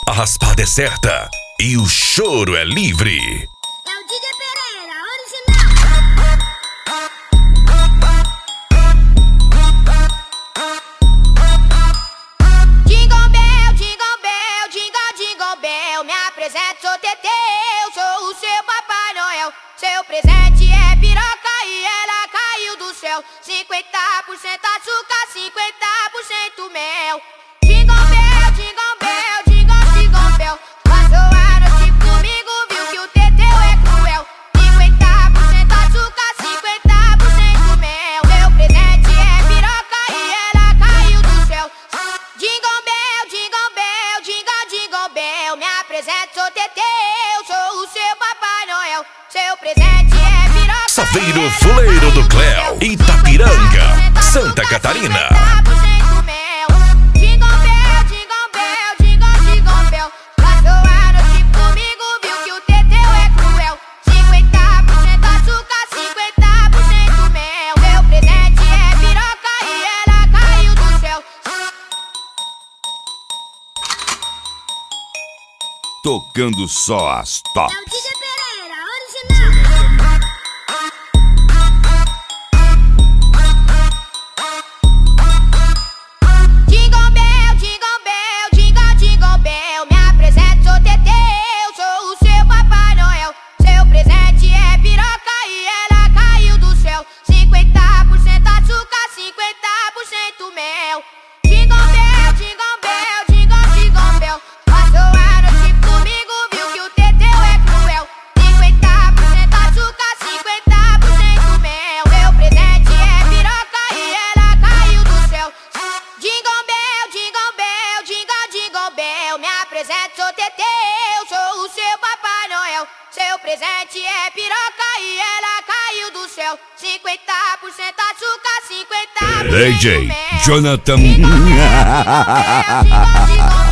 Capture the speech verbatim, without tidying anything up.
A raspada é certa e o choro é livre. É o D J Pereira, original. Jingle bell, jingle bell, jingle, jingle bell. Me apresento, sou Teteu, sou o seu Papai Noel. Seu presente é piroca e ela caiu do céu. cinquenta por cento açúcar, cinquenta por cento mel. Jingle bell, jingle bell, jingle, jingle bell. Passou a noite comigo, viu que o Teteu é cruel. cinquenta por cento açúcar, cinquenta por cento mel. Meu presente é piroca e ela caiu do céu. Jingle bell, jingle bell, jingle, jingle bell. Me apresento, sou Teteu, sou o seu Papai Noel. Seu presente é piroca. Saveiro Fuleiro do Cléo, Itapiranga, Santa Catarina. Tocando só as tops. É o D J Pereira, original. Jingle bell, jingle bell, jingle, jingle bell. Me apresento, sou Teteu, sou o seu Papai Noel. Seu presente é piroca e ela caiu do céu. cinquenta por cento açúcar, cinquenta por cento mel. Jingle bell, jingle bell, jingle, jingle bell. Passou a noite comigo, viu que o Teteu é cruel. cinquenta por cento açúcar, cinquenta por cento mel. Meu presente é piroca e ela caiu do céu. Jingle bell, jingle bell, jingle, jingle bell. Me apresento, sou Teteu, sou o seu Papai Noel. Seu presente é piroca e ela caiu do céu. cinquenta por cento açúcar, cinquenta por cento D J mel. Jonathan. Jingle bell, jingle, jingle, jingle.